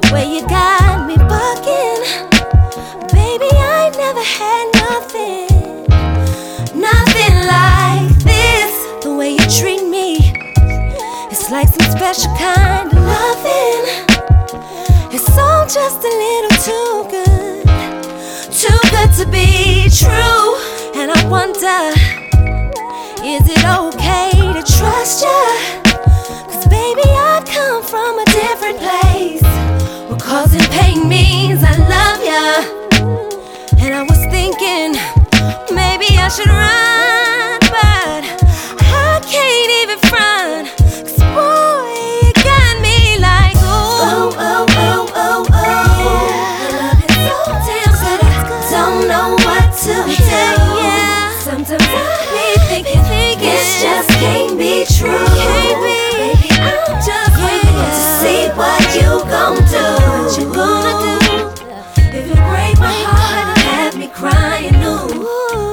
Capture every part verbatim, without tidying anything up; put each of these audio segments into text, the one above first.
Well, you got me bugging. Baby, I ain't never had nothing, nothing like this. The way you treat me, it's like some special kind of loving. It's all just a little too good, too good to be true. And I wonder, is it okay to trust ya? Cause baby, I come from a different place, where causing pain means I love ya. And I was thinking, maybe I should run, but I can't even front. Cause boy, you got me like, ooh, ooh, ooh, ooh, ooh, ooh. Love is so damn good, don't know what to do. Yeah, yeah. Sometimes I be thinking, thinking this just can't be true. Can't be. Baby, I'm just waiting yeah. to see what you gon' do. What you gonna do? If you break my heart and have me crying, ooh,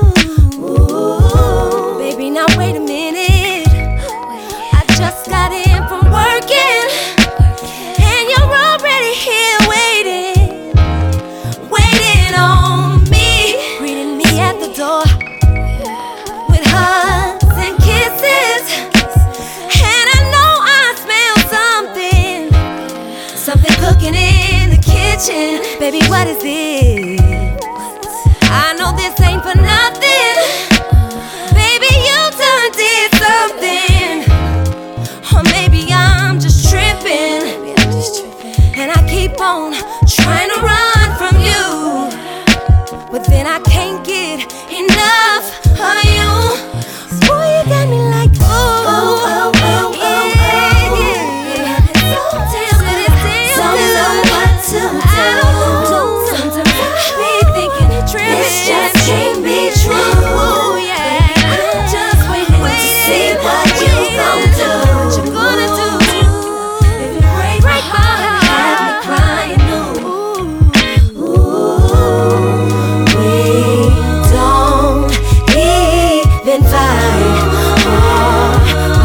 ooh. Baby, now wait a minute. I just got in from working, and you're already here waiting, waiting on me, greeting me at the door with hugs and kisses. And I know I smell something, something cooking in the kitchen. Baby, what is it? I know this ain't for nothing. Baby, you done did something. Or maybe I'm just tripping, and I keep on trying to run from you, but then I can't get enough of you. Boy, you got me like, ooh, ooh, ooh, ooh, yeah, yeah. So damn good, don't know what to do. Sometimes I be thinking this just can't be true. Ooh, yeah. I'm just waiting to see what you gon' do. What you gonna do? If you break my heart, have me crying, ooh, ooh. We don't even fight or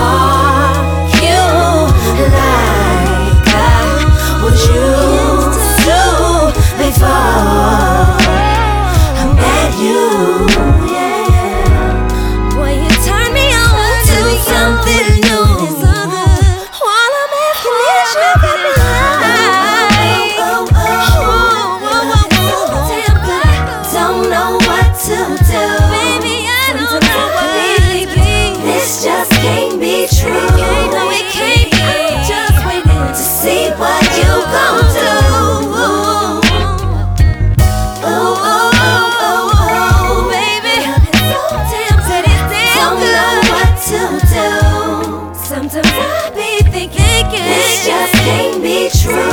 argue like I was used to before I met you. Yeah. Boy, you turn me on to something new. While I'm asking this, you got me like, oh, oh, oh, oh, oh, damn good, don't know what to do. Baby, I don't know what to do. This just can't be true. No, it can't be. I'm just waiting to see what you gon' do. Oh, oh, oh, oh, oh, baby. So damn good, don't know what to do. Sometimes I be thinking this just can't be true.